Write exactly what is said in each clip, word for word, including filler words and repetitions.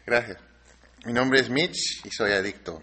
Gracias. Mi nombre es Mitch y soy adicto.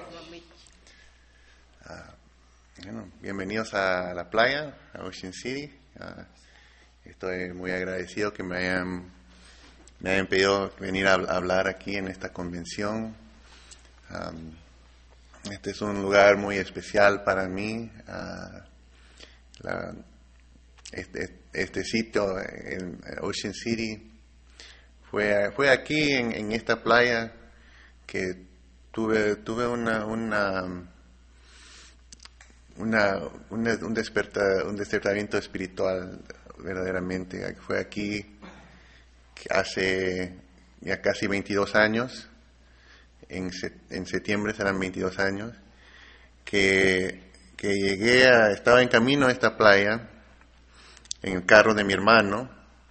Uh, bueno, bienvenidos a la playa, a Ocean City. Uh, estoy muy agradecido que me hayan, me hayan pedido venir a, a hablar aquí en esta convención. Um, este es un lugar muy especial para mí. Uh, la, este, este sitio en Ocean City fue, fue aquí en, en esta playa que tuve tuve una una, una, una un desperta, un despertamiento espiritual verdaderamente. Fue aquí hace ya casi veintidós años, en, en septiembre serán veintidós años, que, que llegué a, estaba en camino a esta playa en el carro de mi hermano,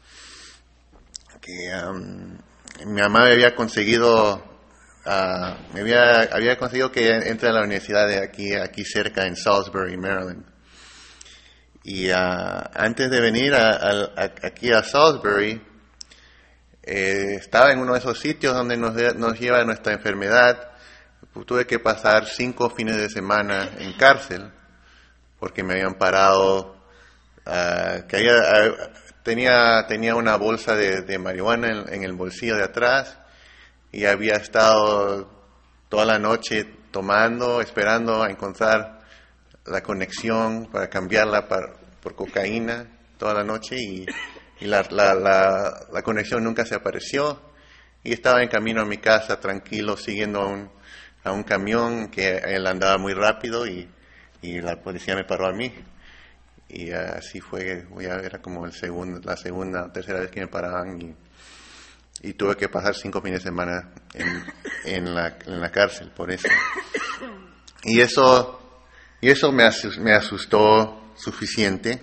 que um, mi mamá me había conseguido uh, me había, había conseguido que entre a la universidad de aquí, aquí cerca en Salisbury, Maryland. Y uh, antes de venir a, a, a, aquí a Salisbury, eh, estaba en uno de esos sitios donde nos, nos lleva nuestra enfermedad. Tuve que pasar cinco fines de semana en cárcel porque me habían parado. Uh, que había, uh, tenía tenía una bolsa de, de marihuana en, en el bolsillo de atrás y había estado toda la noche tomando, esperando a encontrar la conexión para cambiarla para, por cocaína toda la noche y, y la, la, la, la conexión nunca se apareció y estaba en camino a mi casa tranquilo siguiendo a un, a un camión que él andaba muy rápido y, y la policía me paró a mí. Y uh, así fue, ya era como el segundo, la segunda, tercera vez que me paraban y, y tuve que pasar cinco fines de semana en, en, la, en la cárcel por eso. Y eso, y eso me, asustó, me asustó suficiente,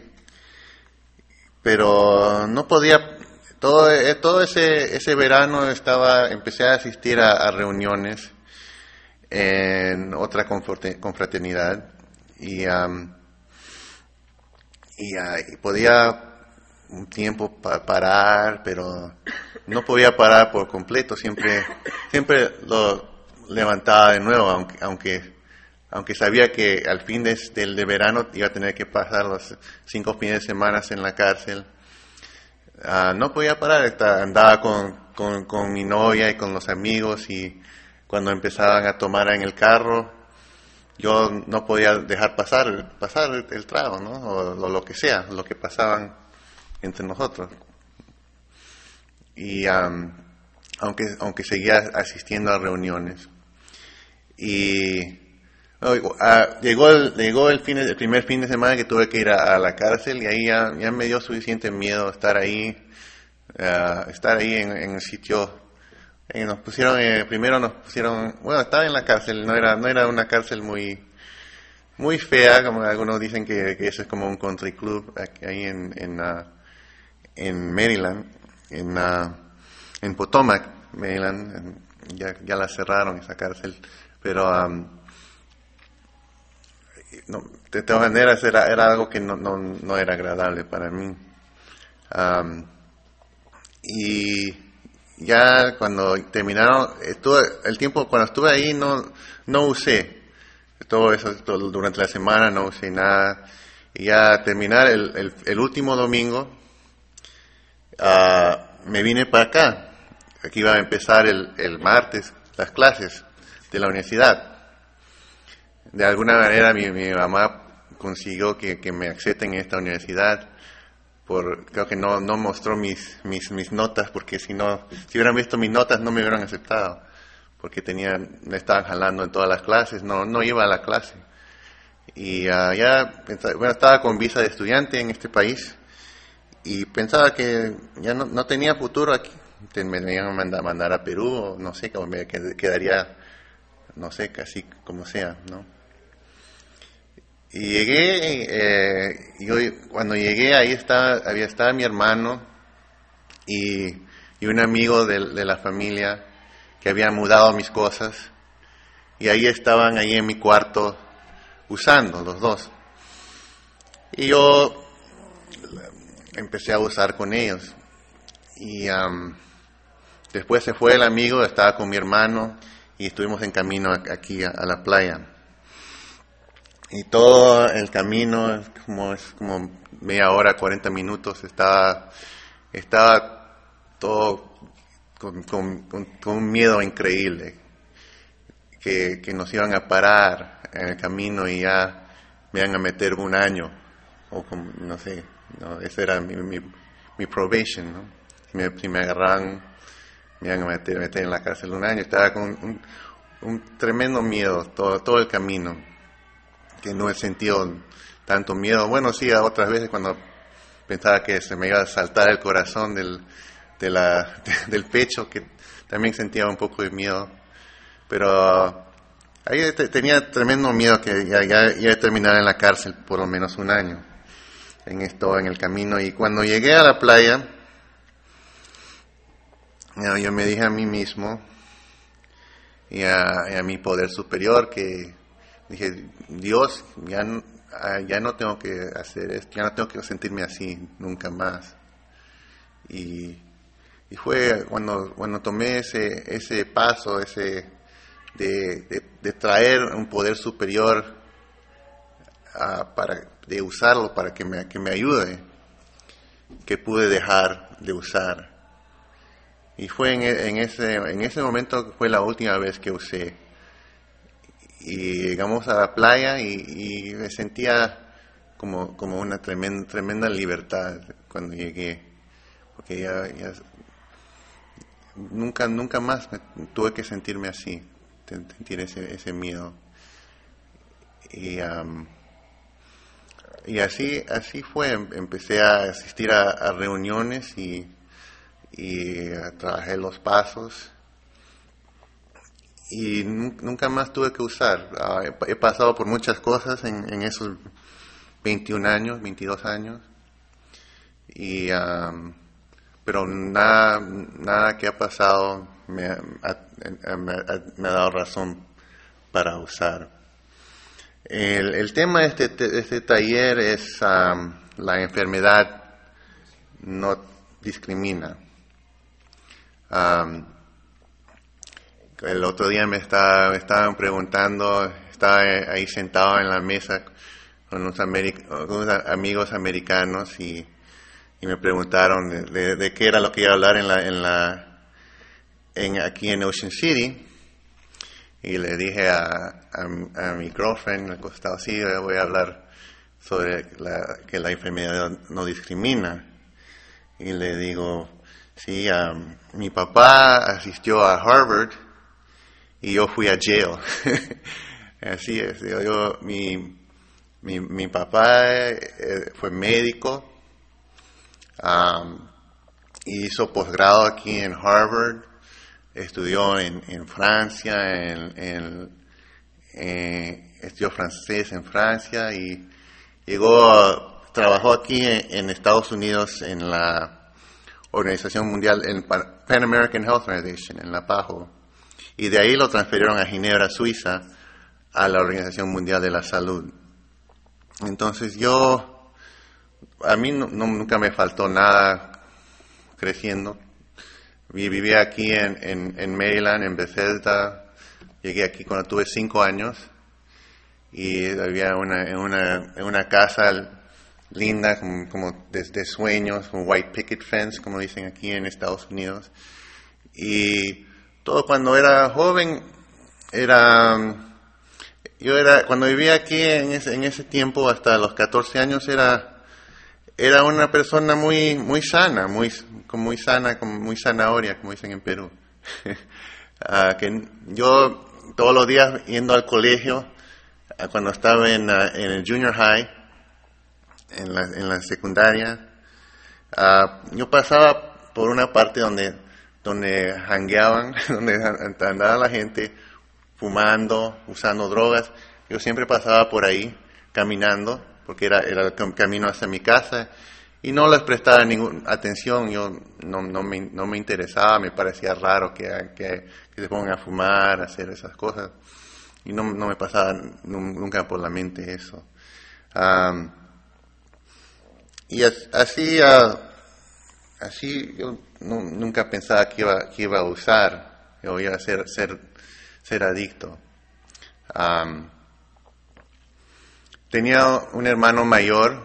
pero no podía, todo, todo ese, ese verano estaba, empecé a asistir a, a reuniones en otra confraternidad y um, Y, uh, y podía un tiempo pa- parar, pero no podía parar por completo. Siempre, siempre lo levantaba de nuevo, aunque, aunque, aunque sabía que al fin de, del de verano iba a tener que pasar los cinco fines de semana en la cárcel. Uh, no podía parar, estaba, andaba con, con, con mi novia y con los amigos y cuando empezaban a tomar en el carro, yo no podía dejar pasar pasar el, el trago, ¿no? O lo, lo que sea, lo que pasaban entre nosotros. Y um, aunque aunque seguía asistiendo a reuniones. Y uh, llegó el llegó el fin el primer fin de semana que tuve que ir a, a la cárcel y ahí ya, ya me dio suficiente miedo estar ahí uh, estar ahí en, en el sitio. Y nos pusieron, eh, primero nos pusieron, bueno, estaba en la cárcel, no era no era una cárcel muy muy fea, como algunos dicen que, que eso es como un country club ahí en en, uh, en Maryland, en uh, en Potomac, Maryland, ya ya la cerraron esa cárcel, pero um, no, de todas maneras era era algo que no no no era agradable para mí. Um, y ya cuando terminaron, estuve, el tiempo cuando estuve ahí no no usé todo eso, todo, durante la semana no usé nada. Y ya terminar el, el, el último domingo, uh, me vine para acá. Aquí iba a empezar el, el martes las clases de la universidad. De alguna manera mi, mi mamá consiguió que, que me acepten en esta universidad. Por, creo que no no mostró mis mis mis notas porque si no si hubieran visto mis notas no me hubieran aceptado porque tenían me estaban jalando en todas las clases, no no iba a la clase y uh, ya bueno, estaba con visa de estudiante en este país y pensaba que ya no, no tenía futuro aquí, me iban a mandar, mandar a Perú o no sé, como me quedaría no sé, casi como sea, ¿no? Y llegué, eh, y hoy, cuando llegué ahí estaba, había estaba mi hermano y, y un amigo de, de la familia que había mudado mis cosas y ahí estaban ahí en mi cuarto usando los dos. Y yo empecé a usar con ellos y um, Después se fue el amigo, estaba con mi hermano y estuvimos en camino aquí a, a la playa. Y todo el camino, es como, es como media hora, cuarenta minutos, estaba, estaba todo con, con, con, con un miedo increíble, que, que nos iban a parar en el camino y ya me iban a meter un año, o como, no sé, no, ese era mi, mi, mi probation, ¿no? Si me, si me agarraban, me iban a meter, meter en la cárcel un año. Estaba con un, un tremendo miedo todo, todo el camino, que no he sentido tanto miedo. Bueno, sí, a otras veces cuando pensaba que se me iba a saltar el corazón del, de la, de, del pecho, que también sentía un poco de miedo. Pero ahí te, tenía tremendo miedo que ya, ya iba a terminar en la cárcel por lo menos un año en esto, en el camino. Y cuando llegué a la playa, yo me dije a mí mismo y a, y a mi poder superior que dije, Dios, ya, ya no tengo que hacer esto, ya no tengo que sentirme así nunca más. Y, y fue cuando, cuando tomé ese, ese paso, ese de, de, de traer un poder superior a, para, de usarlo para que me, que me ayude, que pude dejar de usar. Y fue en, en, ese, en ese momento que fue la última vez que usé. Y llegamos a la playa y, y me sentía como, como una tremenda, tremenda libertad cuando llegué. Porque ya, ya nunca, nunca más me, tuve que sentirme así, sentir ese, ese miedo. Y, um, y así, así fue. Empecé a asistir a, a reuniones y, y trabajé los pasos. Y nunca más tuve que usar. Uh, he pasado por muchas cosas en, en esos veintiún años, veintidós años. Y, um, pero nada, nada que ha pasado me ha, me, ha, me ha dado razón para usar. El, el tema de este, de este taller es um, la enfermedad no discrimina. Um, El otro día me, estaba, me estaban preguntando, estaba ahí sentado en la mesa con unos, americ- con unos amigos americanos y, y me preguntaron de, de, de qué era lo que iba a hablar en la, en la, en, aquí en Ocean City. Y le dije a, a, a mi girlfriend al costado, sí, voy a hablar sobre la, que la enfermedad no discrimina. Y le digo, sí, um, mi papá asistió a Harvard y yo fui a Yale. Así es. Yo, yo, mi, mi, mi papá eh, fue médico, um, hizo posgrado aquí en Harvard, estudió en, en Francia, en, en, eh, estudió francés en Francia y llegó, trabajó aquí en, en Estados Unidos en la Organización Mundial, en Pan American Health Organization, en la PAHO. Y de ahí lo transfirieron a Ginebra, Suiza, a la Organización Mundial de la Salud. Entonces yo, a mí no, no, nunca me faltó nada creciendo. Vivía aquí en, en, en Maryland, en Bethesda. Llegué aquí cuando tuve cinco años y vivía una, en, una, en una casa linda, como, como de, de sueños, con white picket fence, como dicen aquí en Estados Unidos. Y todo cuando era joven, era, yo era, cuando vivía aquí en ese, en ese tiempo, hasta los catorce años, era, era una persona muy, muy sana, muy, muy sana, como muy zanahoria, como dicen en Perú. uh, que yo todos los días yendo al colegio, uh, cuando estaba en, uh, en el junior high, en la, en la secundaria, uh, yo pasaba por una parte donde donde jangueaban, donde andaba la gente fumando, usando drogas. Yo siempre pasaba por ahí, caminando, porque era, era el camino hacia mi casa, y no les prestaba ninguna atención. Yo no, no, me, no me interesaba, me parecía raro que, que, que se pongan a fumar, a hacer esas cosas, y no, no me pasaba nunca por la mente eso. Um, y así... Uh, así yo no, nunca pensaba que iba, que iba a usar, o iba a ser, ser, ser adicto. Um, tenía un hermano mayor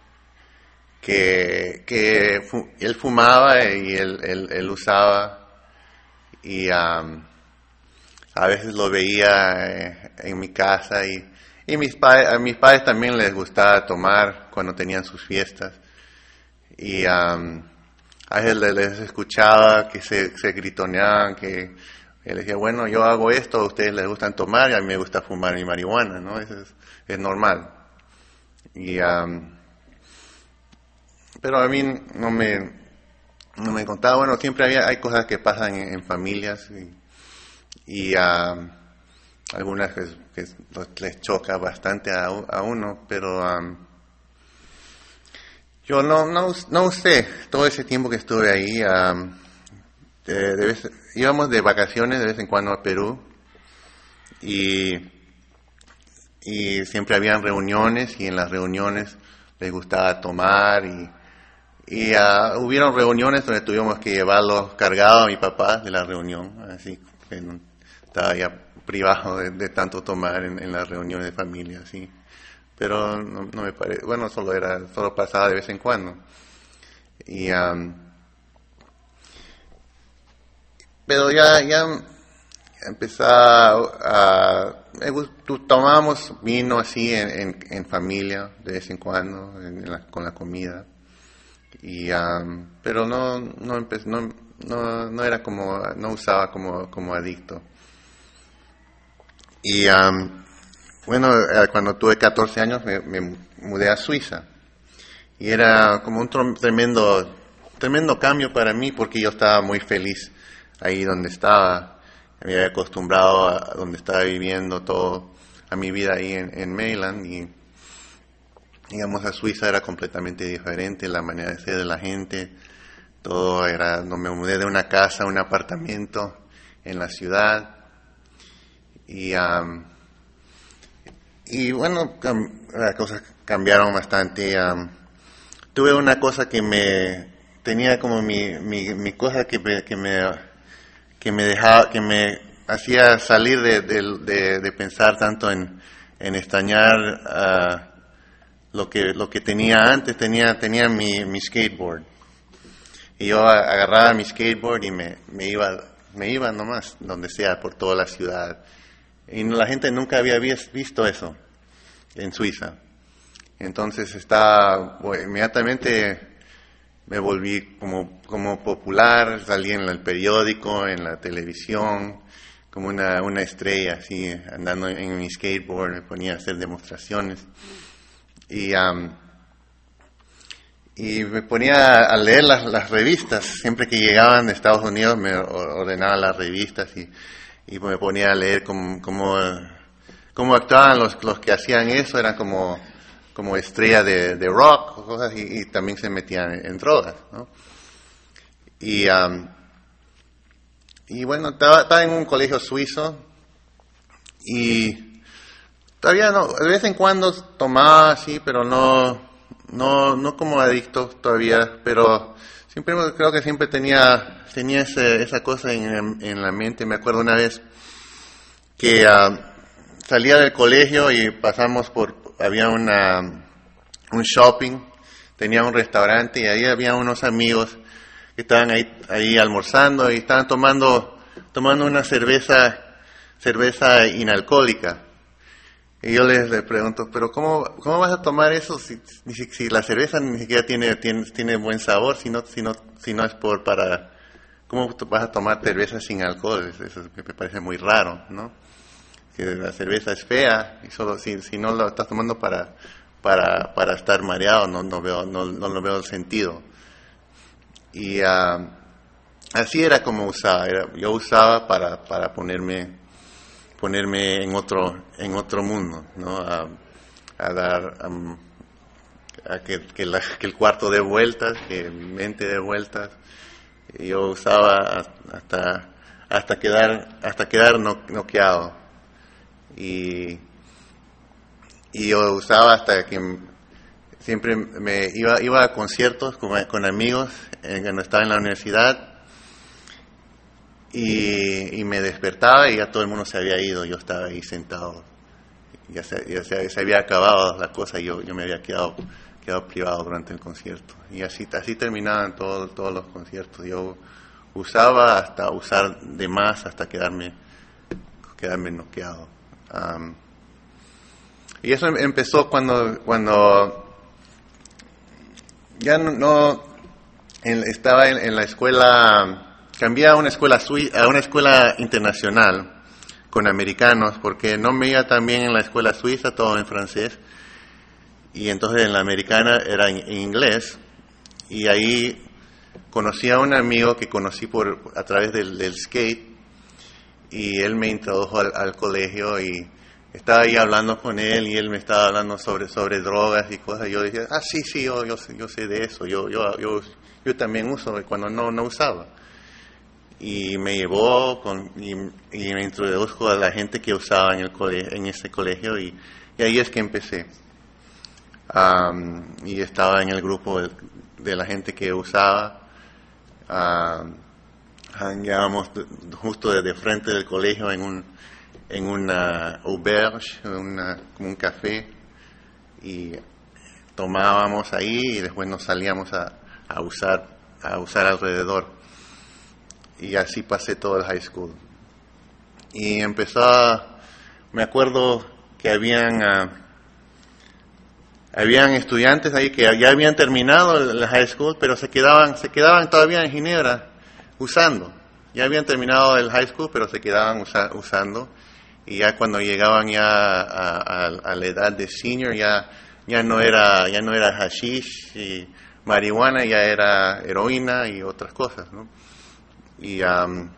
que, que fu- él fumaba y él, él, él usaba, y um, a veces lo veía eh, en mi casa, y, y mis pa- a mis padres también les gustaba tomar cuando tenían sus fiestas. Y um, a veces les, les escuchaba que se, se gritoneaban, que él decía, bueno, yo hago esto, a ustedes les gustan tomar y a mí me gusta fumar mi marihuana, ¿no? Eso es, es normal. Y, um, pero a mí no me, no me contaba, bueno, siempre había, hay cosas que pasan en, en familias, y, y um, algunas que, que les choca bastante a, a uno, pero... Um, Yo no, no, no usé todo ese tiempo que estuve ahí. Um, de, de vez, íbamos de vacaciones de vez en cuando a Perú, y, y siempre habían reuniones, y en las reuniones les gustaba tomar, y, y uh, hubieron reuniones donde tuvimos que llevarlo cargado a mi papá de la reunión, así que no, estaba ya privado de, de tanto tomar en, en las reuniones de familia, así. Pero no, no me parece, bueno, solo era, solo pasaba de vez en cuando. Y, um, pero ya, ya empezaba a, me gust- tomábamos vino así en, en, en familia de vez en cuando, en la, con la comida. Y, um, pero no, no, empe- no, no, no era como, no usaba como, como adicto. Y, um, Bueno, eh, cuando tuve catorce años me, me mudé a Suiza, y era como un trom- tremendo, tremendo cambio para mí, porque yo estaba muy feliz ahí donde estaba. Me había acostumbrado a donde estaba viviendo todo, a mi vida ahí en, en Maryland, y digamos a Suiza era completamente diferente, la manera de ser de la gente, todo era, no me mudé de una casa a un apartamento en la ciudad, y um, Y bueno, cam- las cosas cambiaron bastante. Um, tuve una cosa que me tenía como mi, mi, mi cosa que me, que me que me dejaba, que me hacía salir de, de, de, de pensar tanto en, en extrañar uh, lo que lo que tenía antes. Tenía tenía mi, mi skateboard, y yo a- agarraba mi skateboard y me, me iba me iba nomás donde sea por toda la ciudad. Y la gente nunca había vis- visto eso en Suiza. Entonces estaba, bueno, inmediatamente me volví como, como popular, salí en el periódico, en la televisión, como una, una estrella, así, andando en mi skateboard, me ponía a hacer demostraciones. Y, um, y me ponía a leer las, las revistas. Siempre que llegaban de Estados Unidos me ordenaban las revistas, y, y me ponía a leer como, como, cómo actuaban los, los que hacían eso. Eran como, como estrellas de, de rock o cosas, y, y también se metían en, en drogas, ¿no? Y, um, y bueno, estaba, estaba en un colegio suizo, y todavía no, de vez en cuando tomaba así, pero no, no, no como adicto todavía, pero siempre, creo que siempre tenía, tenía ese, esa cosa en, en la mente. Me acuerdo una vez que uh, salía del colegio y pasamos por, había una, un shopping, tenía un restaurante, y ahí había unos amigos que estaban ahí, ahí almorzando, y estaban tomando, tomando una cerveza, cerveza inalcohólica. Y yo les, les pregunto, pero ¿cómo, cómo vas a tomar eso si, si, si la cerveza ni siquiera tiene, tiene, tiene buen sabor, si no, si no, si no es por para, ¿cómo vas a tomar cerveza sin alcohol? Eso me parece muy raro, ¿no? Que la cerveza es fea, y solo si, si no lo estás tomando para, para, para estar mareado, no, no veo, no, no lo veo el sentido. Y uh, así era como usaba, era, yo usaba para, para ponerme, ponerme en otro, en otro mundo, ¿no? A, a dar, um, a que, que, la, que el cuarto dé vueltas, que mi mente dé vueltas. Y yo usaba hasta, hasta quedar, hasta quedar no, noqueado. Y, y yo usaba hasta que siempre me iba, iba a conciertos con, con amigos eh, cuando estaba en la universidad. Y, y me despertaba y ya todo el mundo se había ido, yo estaba ahí sentado, ya se, ya se, se había acabado la cosa y yo, yo me había quedado, quedado privado durante el concierto. Y así, así terminaban todos, todos los conciertos. Yo usaba hasta usar de más, hasta quedarme, quedarme noqueado. Um, y eso empezó cuando, cuando ya no, no en, estaba en, en la escuela. Cambié a una escuela sui- a una escuela internacional con americanos porque no me iba tan bien en la escuela suiza, todo en francés, y entonces en la americana era en, en inglés, y ahí conocí a un amigo que conocí por a través del, del skate, y él me introdujo al, al colegio y estaba ahí hablando con él y él me estaba hablando sobre sobre drogas y cosas. Y yo dije, ah sí sí yo yo, yo sé de eso, yo yo yo yo también uso cuando no no usaba. Y me llevó con, y, y me introdujo a la gente que usaba en el colegio, en ese colegio, y, y ahí es que empecé. Um, y estaba en el grupo de, de la gente que usaba. Um, Llegábamos justo de, de frente del colegio en un en una auberge, una, como un café, y tomábamos ahí y después nos salíamos a, a usar a usar alrededor. Y así pasé todo el high school. Y empezó, a, me acuerdo que habían uh, habían estudiantes ahí que ya habían terminado el high school, pero se quedaban se quedaban todavía en Ginebra usando. Ya habían terminado el high school, pero se quedaban usa, usando. Y ya cuando llegaban ya a, a, a la edad de senior, ya ya no era ya no era hashish y marihuana, ya era heroína y otras cosas, ¿no? Y um,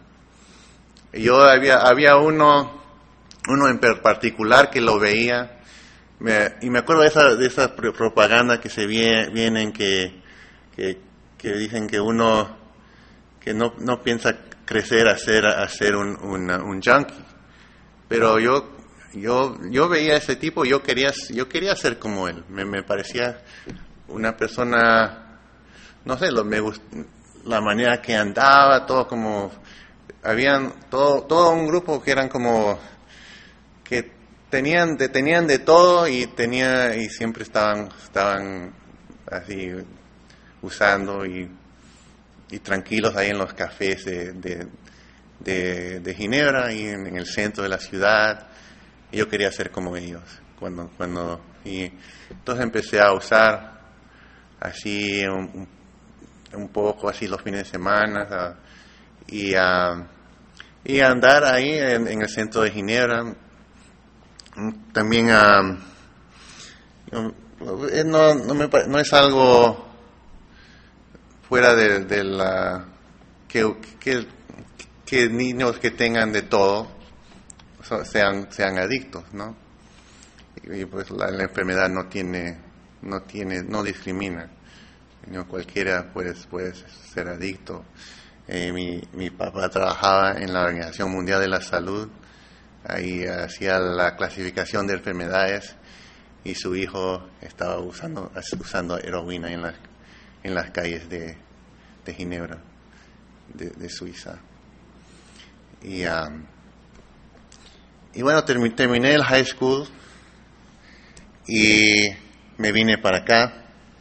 yo había había uno uno en particular que lo veía, me, y me acuerdo de esa de esa propaganda que se viene, vienen que, que que dicen que uno que no no piensa crecer a ser a ser un una, un junkie, pero yo yo yo veía a ese tipo, yo quería yo quería ser como él, me, me parecía una persona, no sé, lo, me gust, la manera que andaba, todo como, habían todo todo un grupo que eran como, que tenían de, tenían de todo y tenía y siempre estaban estaban así usando y, y tranquilos ahí en los cafés de, de, de, de Ginebra y en, en el centro de la ciudad. Y yo quería ser como ellos cuando cuando y entonces empecé a usar así un, un poco así los fines de semana, uh, y a y a andar ahí en, en el centro de Ginebra. También uh, no no, me, no es algo fuera de, de la que, que que niños que tengan de todo sean sean adictos, ¿no? Y, y pues la, la enfermedad no tiene no tiene no discrimina, ¿no? Cualquiera puede puede ser adicto. Eh, mi mi papá trabajaba en la Organización Mundial de la Salud, ahí hacía la clasificación de enfermedades, y su hijo estaba usando usando heroína en las en las calles de de Ginebra, de, de Suiza. Y um, y bueno, termi- terminé el high school y me vine para acá.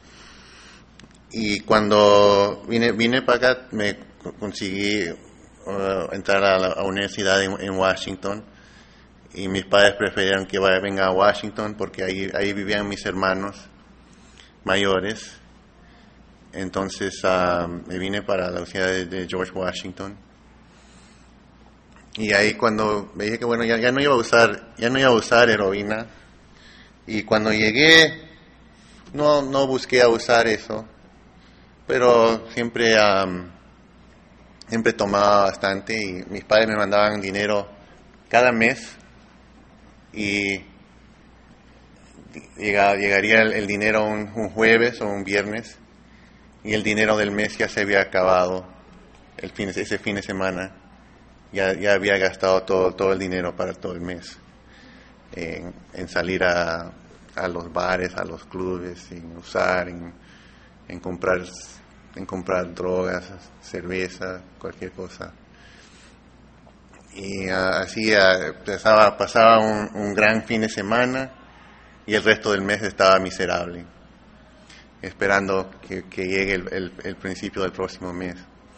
Y cuando vine vine para acá me conseguí uh, entrar a la a universidad en, en Washington, y mis padres preferían que vaya, venga a Washington porque ahí ahí vivían mis hermanos mayores. Entonces uh, me vine para la Universidad de, de George Washington. Y ahí cuando me dije que bueno, ya, ya no iba a usar, ya no iba a usar heroína. Y cuando llegué, no, no busqué a usar eso, pero siempre, um, siempre tomaba bastante, y mis padres me mandaban dinero cada mes, y llegaba, llegaría el, el dinero un, un jueves o un viernes, y el dinero del mes ya se había acabado el fin, ese fin de semana. Ya, ya había gastado todo todo el dinero para todo el mes en, en salir a, a los bares, a los clubes, en usar, en, en comprar, en comprar drogas, cerveza, cualquier cosa. Y uh, así uh, pasaba, pasaba un, un gran fin de semana y el resto del mes estaba miserable, esperando que, que llegue el, el, el principio del próximo mes.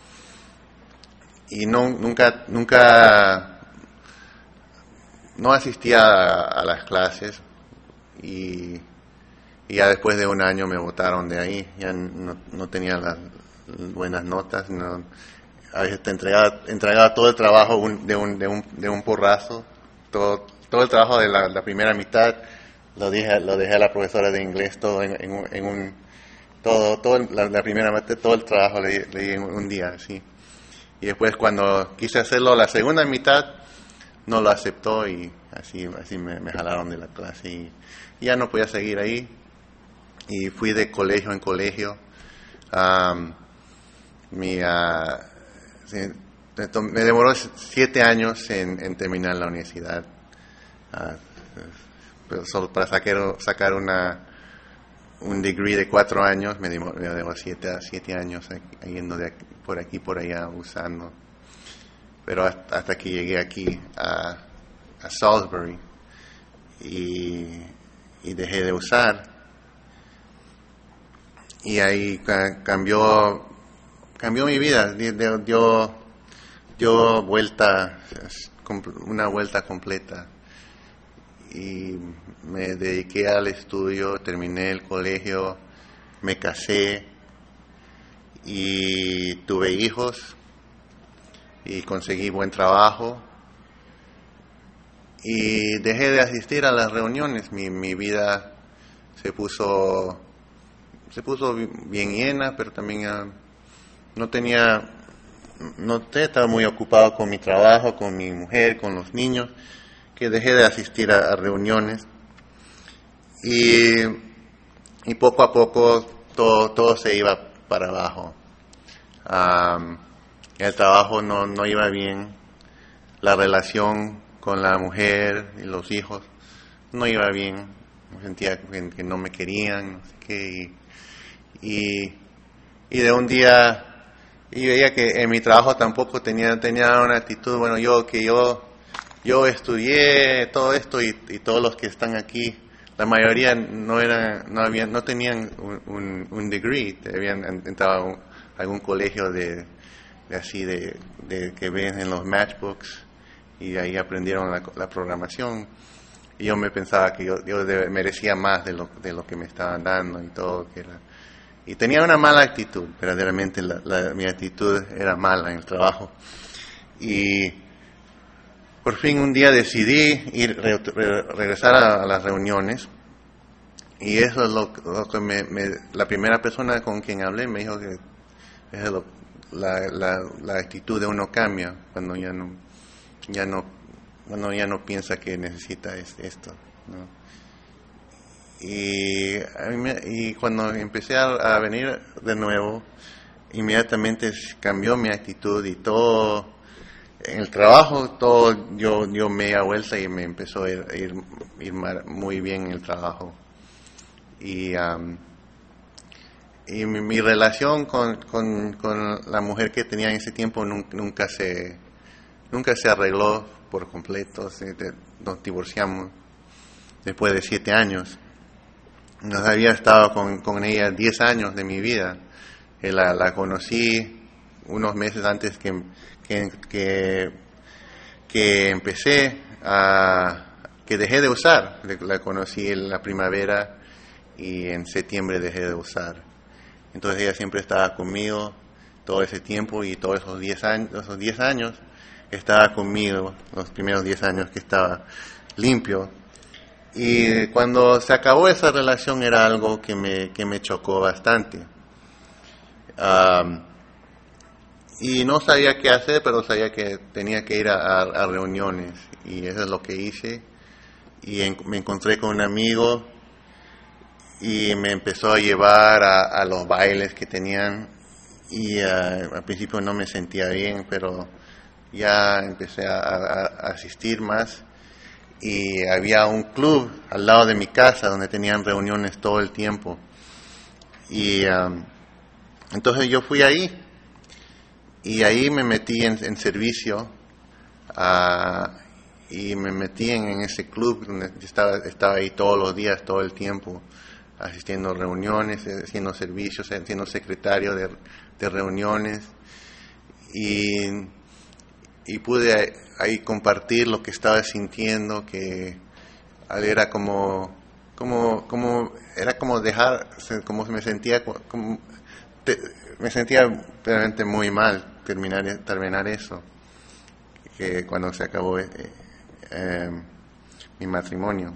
Y no, nunca, nunca, no asistía a, a las clases y, y ya después de un año me botaron de ahí. Ya no, no tenía las buenas notas, no, a veces te entregaba, entregaba todo el trabajo un, de, un, de, un, de un porrazo, todo, todo el trabajo de la, la primera mitad lo dejé, lo dejé a la profesora de inglés todo en, en, un, en un, todo, todo la, la primera mitad, todo el trabajo le, le di en un día, así. Y después cuando quise hacerlo la segunda mitad, no lo aceptó y así, así me, me jalaron de la clase y, y ya no podía seguir ahí. Y fui de colegio en colegio. Um, mi, uh, sí, me demoró siete años en, en terminar la universidad. Uh, pero solo para sacar, sacar una, un degree de cuatro años, me demoró, me demoró siete, siete años yendo de aquí, por aquí por allá usando, pero hasta, hasta que llegué aquí a, a Salisbury y, y dejé de usar y ahí ca- cambió cambió mi vida, dio, dio, dio vuelta, una vuelta completa y me dediqué al estudio, terminé el colegio, me casé y tuve hijos y conseguí buen trabajo y dejé de asistir a las reuniones. Mi, mi vida se puso se puso bien llena, pero también uh, no tenía no te, estaba muy ocupado con mi trabajo, con mi mujer, con los niños, que dejé de asistir a, a reuniones y, y poco a poco todo, todo se iba para abajo. Um, el trabajo no, no iba bien, la relación con la mujer y los hijos no iba bien, me sentía que, que no me querían, no sé qué, y, y, y de un día y veía que en mi trabajo tampoco tenía, tenía una actitud, bueno, yo que yo yo estudié todo esto y, y todos los que están aquí, la mayoría no eran, no habían, no tenían un, un, un degree, habían entrado a algún colegio de, de así de, de que ven en los matchbooks y ahí aprendieron la, la programación y yo me pensaba que yo, yo de, merecía más de lo, de lo que me estaban dando y todo, que era, y tenía una mala actitud, verdaderamente la, la, mi actitud era mala en el trabajo y por fin un día decidí ir re, re, regresar a, a las reuniones y eso es lo, lo que me, me, la primera persona con quien hablé me dijo que es lo, la, la, la actitud de uno cambia cuando ya no ya no cuando ya no piensa que necesita es, esto, ¿no? Y, a mí me, y cuando empecé a, a venir de nuevo inmediatamente cambió mi actitud y todo. En el trabajo, todo yo dio media vuelta y me empezó a ir, a ir, ir muy bien en el trabajo. Y, um, y mi, mi relación con, con, con la mujer que tenía en ese tiempo nunca, nunca, se, nunca se arregló por completo. Nos divorciamos después de siete años. Nos había estado con, con ella diez años de mi vida. La, la conocí unos meses antes que... Que, que, que empecé a, que dejé de usar, la conocí en la primavera y en septiembre dejé de usar. Entonces ella siempre estaba conmigo todo ese tiempo y todos esos diez años, esos diez años estaba conmigo, los primeros diez años que estaba limpio. Y cuando se acabó esa relación era algo que me, que me chocó bastante. Um, Y no sabía qué hacer, pero sabía que tenía que ir a, a, a reuniones. Y eso es lo que hice. Y en, me encontré con un amigo y me empezó a llevar a, a los bailes que tenían. Y uh, al principio no me sentía bien, pero ya empecé a, a, a asistir más. y había un club al lado de mi casa donde tenían reuniones todo el tiempo. Y um, entonces yo fui ahí y ahí me metí en, en servicio uh, y me metí en, en ese club donde estaba, estaba ahí todos los días, todo el tiempo, asistiendo a reuniones, haciendo servicios, siendo secretario de, de reuniones, y, y pude ahí compartir lo que estaba sintiendo, que era como, como, como era como dejar, como me sentía, como, te, me sentía realmente muy mal terminar, terminar eso, que cuando se acabó eh, eh, mi matrimonio.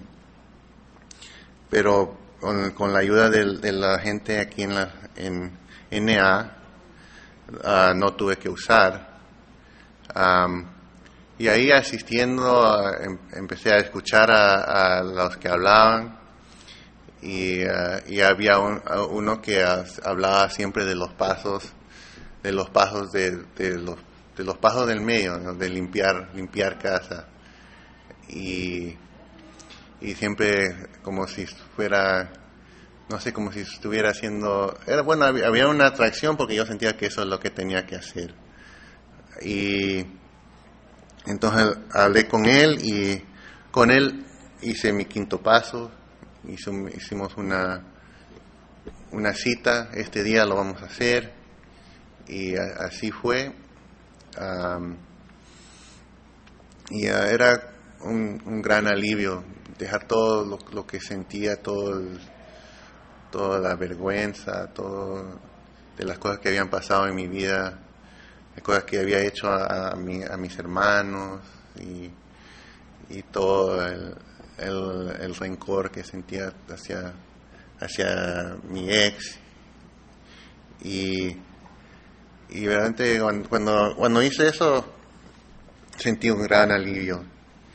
Pero con, con la ayuda de, de la gente aquí en la en N A uh, no tuve que usar, um, y ahí asistiendo uh, em, empecé a escuchar a, a los que hablaban, y, uh, y había un, uno que uh, hablaba siempre de los pasos de los pasos de, de los de los pasos del medio, ¿no? De limpiar limpiar casa, y y siempre como si fuera, no sé, como si estuviera haciendo, era bueno, había, había una atracción porque yo sentía que eso es lo que tenía que hacer. Y entonces hablé con él y con él hice mi quinto paso, hizo, hicimos una, una cita, este día lo vamos a hacer, y a, así fue. Um, y uh, era un, un gran alivio dejar todo lo, lo que sentía, todo el, toda la vergüenza, todo de las cosas que habían pasado en mi vida, de cosas que había hecho a, a, mi, a mis hermanos, y, y todo el, el, el rencor que sentía hacia, hacia mi ex. Y, y realmente cuando, cuando hice eso sentí un gran alivio,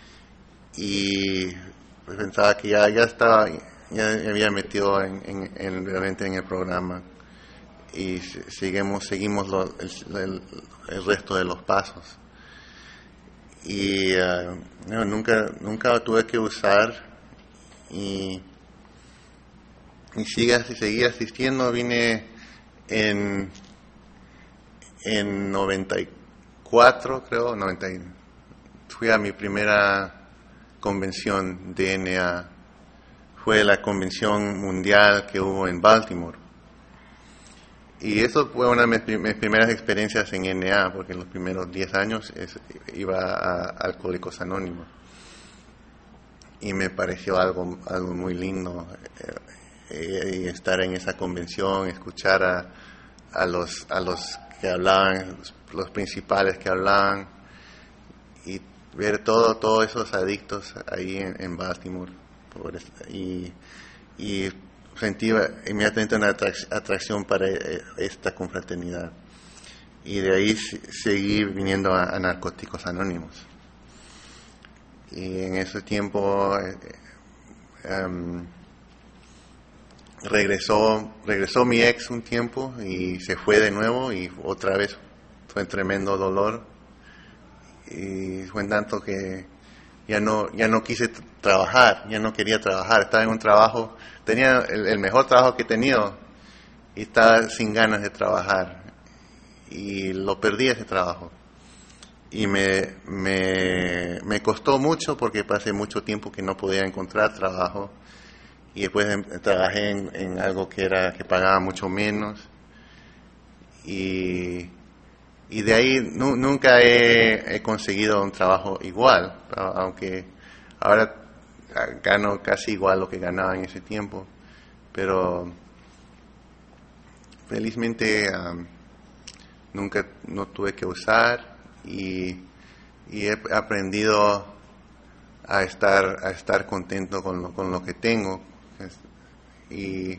y pues pensaba que ya, ya estaba, ya me había metido en, en, en, realmente en el programa, y seguimos, seguimos lo, el, el, el resto de los pasos. Y uh, no, nunca, nunca tuve que usar, y, y sigue, seguí asistiendo. Vine en, en noventa y cuatro, creo, noventa, fui a mi primera convención de N A, fue la convención mundial que hubo en Baltimore, y eso fue una de mis, mis primeras experiencias en N A, porque en los primeros diez años es, iba a Alcohólicos Anónimos, y me pareció algo, algo muy lindo, eh, eh, estar en esa convención, escuchar a, a, los, a los que hablaban, los, los principales que hablaban, y ver todo, todos esos adictos ahí en, en Baltimore, por, y, y sentí inmediatamente una atrac- atracción para esta confraternidad, y de ahí seguí viniendo a, a Narcóticos Anónimos. Y en ese tiempo eh, um, regresó regresó mi ex un tiempo y se fue de nuevo, y otra vez fue un tremendo dolor, y fue en tanto que ya no ya no quise t- trabajar, ya no quería trabajar. Estaba en un trabajo, tenía el, el mejor trabajo que he tenido, y estaba sin ganas de trabajar, y lo perdí ese trabajo, y me me, me costó mucho porque pasé mucho tiempo que no podía encontrar trabajo, y después em, trabajé en, en algo que era que pagaba mucho menos, y y de ahí nu, nunca he, he conseguido un trabajo igual, aunque ahora gano casi igual lo que ganaba en ese tiempo, pero felizmente um, nunca no tuve que usar, y, y he aprendido a estar a estar contento con lo, con lo que tengo, y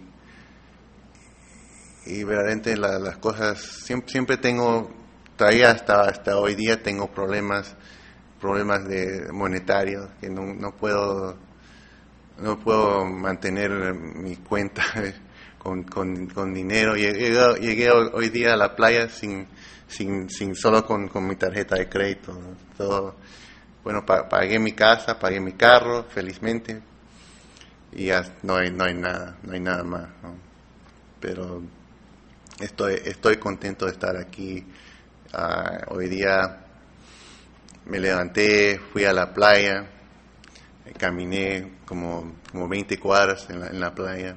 y verdaderamente la, las cosas siempre, siempre tengo, todavía hasta hasta hoy día tengo problemas problemas de monetarios, que no, no puedo no puedo mantener mi cuenta con, con, con dinero. Llegué, llegué hoy día a la playa sin sin sin solo con, con mi tarjeta de crédito, ¿no? Todo, bueno, pa pagué mi casa, pagué mi carro, felizmente, y ya no hay, no hay nada, no hay nada más, ¿no? Pero estoy, estoy contento de estar aquí. Uh, hoy día me levanté, fui a la playa, caminé como, como veinte cuadras en la, en la playa,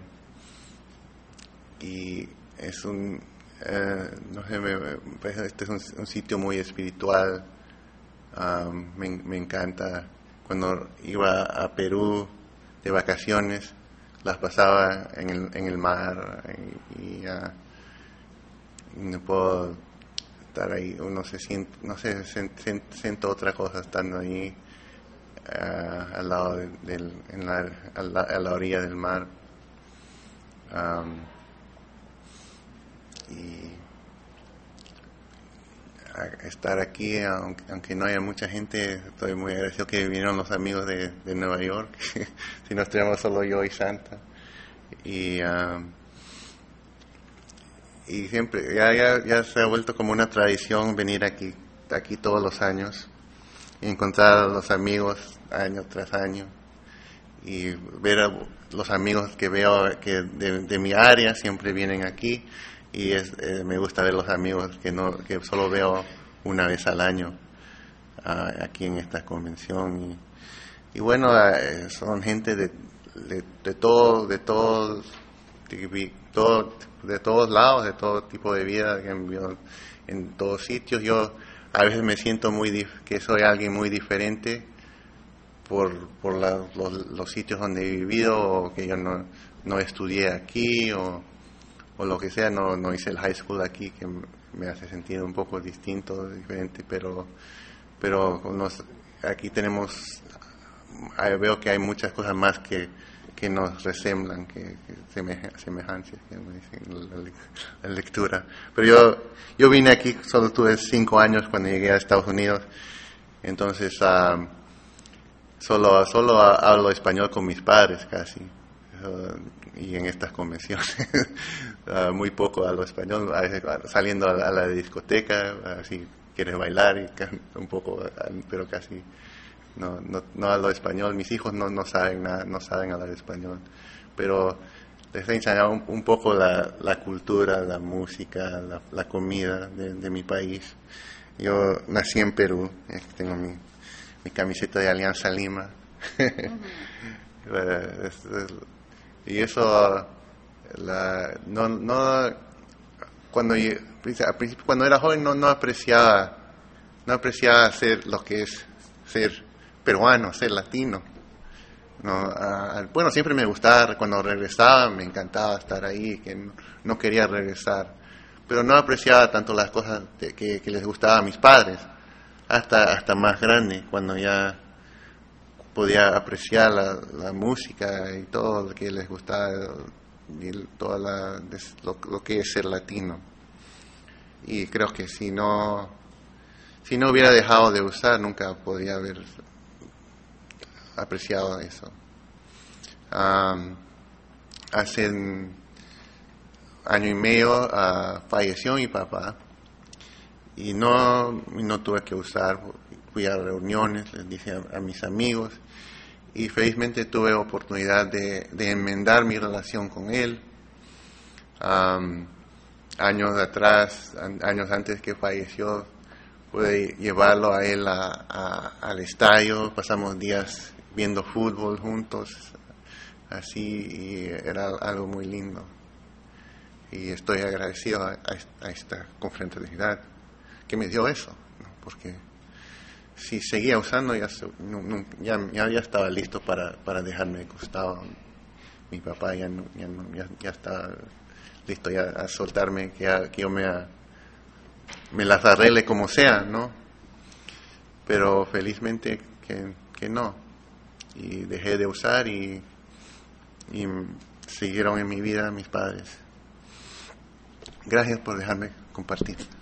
y es un, uh, no sé, me, pues este es un, un sitio muy espiritual. Um, me, me encanta. Cuando iba a Perú de vacaciones, las pasaba en el, en el mar, y, y uh, no puedo estar ahí, uno se siente, no sé, siento otra cosa estando ahí uh, al lado de, del, en la, a, la, a la orilla del mar. Um, y estar aquí, aunque, aunque no haya mucha gente, estoy muy agradecido que vinieron los amigos de, de Nueva York, si no estuviéramos solo yo y Santa. Y, um, y siempre, ya, ya, ya se ha vuelto como una tradición venir aquí, aquí todos los años, y encontrar a los amigos año tras año, y ver a los amigos que veo que de, de mi área siempre vienen aquí. Y es, eh, me gusta ver los amigos que no que solo veo una vez al año uh, aquí en esta convención. Y, y bueno, uh, son gente de, de, de todo, de todos, de, todo, de todos lados, de todo tipo de vida, en, en todos sitios. Yo a veces me siento muy dif que soy alguien muy diferente por, por la, los, los sitios donde he vivido, o que yo no, no estudié aquí, o o lo que sea, no, no hice el high school aquí, que me hace sentir un poco distinto, diferente, pero pero nos, aquí tenemos, veo que hay muchas cosas más que, que nos resemblan, que, que semejanzas, que me dicen la, la lectura. Pero yo yo vine aquí, solo tuve cinco años cuando llegué a Estados Unidos, entonces uh, solo, solo hablo español con mis padres casi. Uh, y en estas convenciones uh, muy poco hablo español, a veces, saliendo a la, a la discoteca, uh, si quieres bailar y un poco, uh, pero casi no, no, no hablo español. Mis hijos no, no saben nada, no saben hablar español, pero les he enseñado un, un poco la, la cultura, la música, la, la comida de, de mi país. Yo nací en Perú, tengo mi, mi camiseta de Alianza Lima. Uh-huh. es, es, y eso, la, no, no, cuando yo, al principio, cuando era joven, no, no apreciaba, no apreciaba ser lo que es ser peruano, ser latino. No, a, bueno, siempre me gustaba, cuando regresaba me encantaba estar ahí, que no, no quería regresar, pero no apreciaba tanto las cosas de, que, que les gustaba a mis padres, hasta, hasta más grande, cuando ya podía apreciar la, la música y todo lo que les gustaba, y toda la, lo, lo que es ser latino. Y creo que si no si no hubiera dejado de usar, nunca podría haber apreciado eso. Um, hace un año y medio uh, falleció mi papá, y no, no tuve que usar. Fui a reuniones, les dije a, a mis amigos, y felizmente tuve oportunidad de, de enmendar mi relación con él. Um, años atrás, an, años antes que falleció, pude llevarlo a él a, a, al estadio, pasamos días viendo fútbol juntos, así, y era algo muy lindo. Y estoy agradecido a, a, a esta confraternidad que me dio eso, ¿no? Porque si seguía usando, ya, no, no, ya, ya, ya estaba listo para, para dejarme de costado. Mi papá ya, no, ya, no, ya, ya estaba listo ya a soltarme, que, ya, que yo me, me las arregle como sea, ¿no? Pero felizmente que, que no. Y dejé de usar, y, y siguieron en mi vida mis padres. Gracias por dejarme compartir.